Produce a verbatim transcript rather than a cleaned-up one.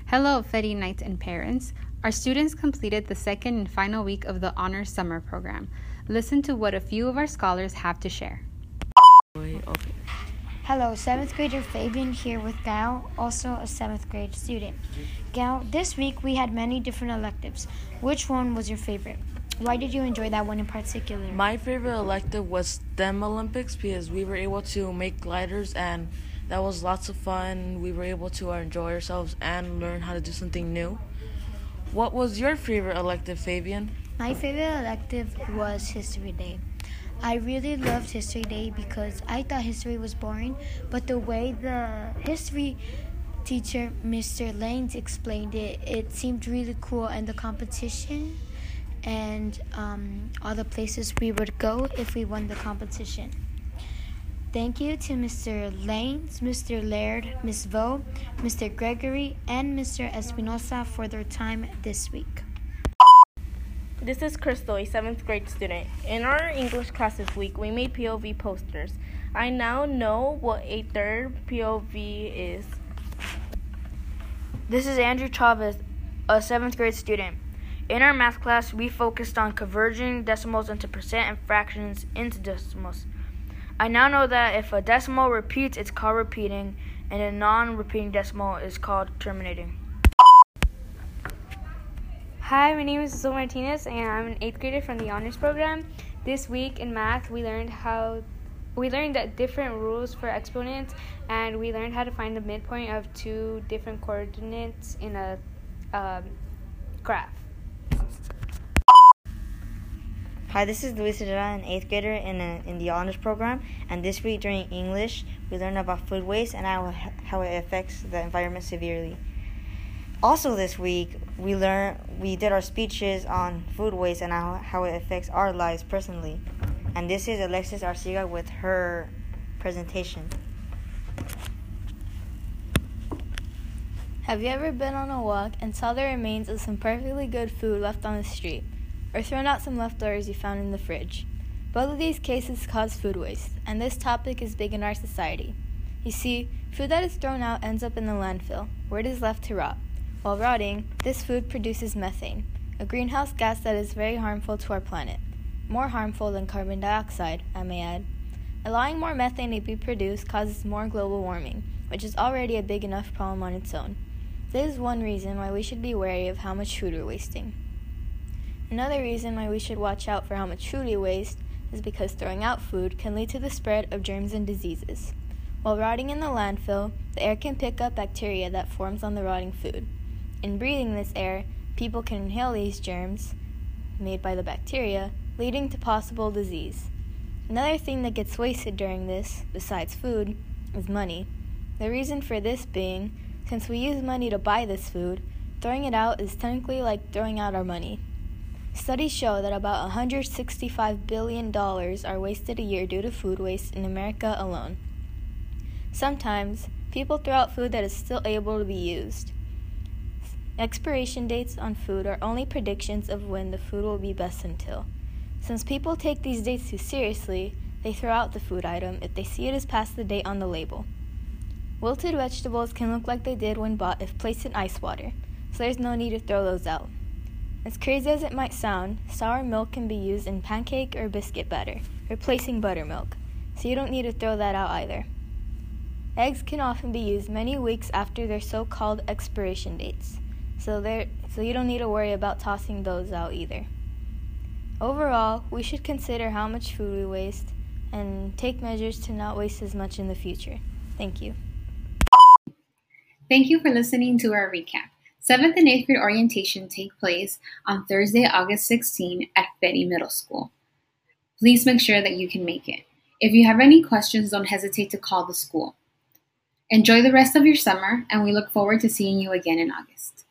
Hello, Fedi Knights and parents. Our students completed the second and final week of the Honors Summer Program. Listen to what a few of our scholars have to share. Hello, seventh grader Fabian here with Gail, also a seventh grade student. Gail, this week we had many different electives. Which one was your favorite? Why did you enjoy that one in particular? My favorite elective was STEM Olympics because we were able to make gliders and that was lots of fun. We were able to enjoy ourselves and learn how to do something new. What was your favorite elective, Fabian? My favorite elective was History Day. I really loved History Day because I thought history was boring, but the way the history teacher, Mister Lanes, explained it, it seemed really cool, and the competition and um, all the places we would go if we won the competition. Thank you to Mister Lanes, Mister Laird, Miss Vo, Mister Gregory, and Mister Espinosa for their time this week. This is Crystal, a seventh grade student. In our English class this week, we made P O V posters. I now know what a third P O V is. This is Andrew Chavez, a seventh grade student. In our math class, we focused on converting decimals into percent and fractions into decimals. I now know that if a decimal repeats, it's called repeating, and a non-repeating decimal is called terminating. Hi, my name is Zoe Martinez, and I'm an eighth grader from the Honors Program. This week in math, we learned how we learned that different rules for exponents, and we learned how to find the midpoint of two different coordinates in a um, graph. Hi, this is Luis Herrera, an eighth grader in a, in the Honors Program, and this week during English, we learned about food waste and how, how it affects the environment severely. Also this week, we learned we did our speeches on food waste and how, how it affects our lives personally. And this is Alexis Arciga with her presentation. Have you ever been on a walk and saw the remains of some perfectly good food left on the street, or thrown out some leftovers you found in the fridge? Both of these cases cause food waste, and this topic is big in our society. You see, food that is thrown out ends up in the landfill, where it is left to rot. While rotting, this food produces methane, a greenhouse gas that is very harmful to our planet. More harmful than carbon dioxide, I may add. Allowing more methane to be produced causes more global warming, which is already a big enough problem on its own. This is one reason why we should be wary of how much food we're wasting. Another reason why we should watch out for how much food we waste is because throwing out food can lead to the spread of germs and diseases. While rotting in the landfill, the air can pick up bacteria that forms on the rotting food. In breathing this air, people can inhale these germs made by the bacteria, leading to possible disease. Another thing that gets wasted during this, besides food, is money. The reason for this being, since we use money to buy this food, throwing it out is technically like throwing out our money. Studies show that about one hundred sixty-five billion dollars are wasted a year due to food waste in America alone. Sometimes, people throw out food that is still able to be used. Expiration dates on food are only predictions of when the food will be best until. Since people take these dates too seriously, they throw out the food item if they see it is past the date on the label. Wilted vegetables can look like they did when bought if placed in ice water, so there's no need to throw those out. As crazy as it might sound, sour milk can be used in pancake or biscuit batter, replacing buttermilk, so you don't need to throw that out either. Eggs can often be used many weeks after their so-called expiration dates, so, so you don't need to worry about tossing those out either. Overall, we should consider how much food we waste and take measures to not waste as much in the future. Thank you. Thank you for listening to our recap. seventh and eighth grade orientation take place on Thursday, August sixteenth at Fedi Middle School. Please make sure that you can make it. If you have any questions, don't hesitate to call the school. Enjoy the rest of your summer, and we look forward to seeing you again in August.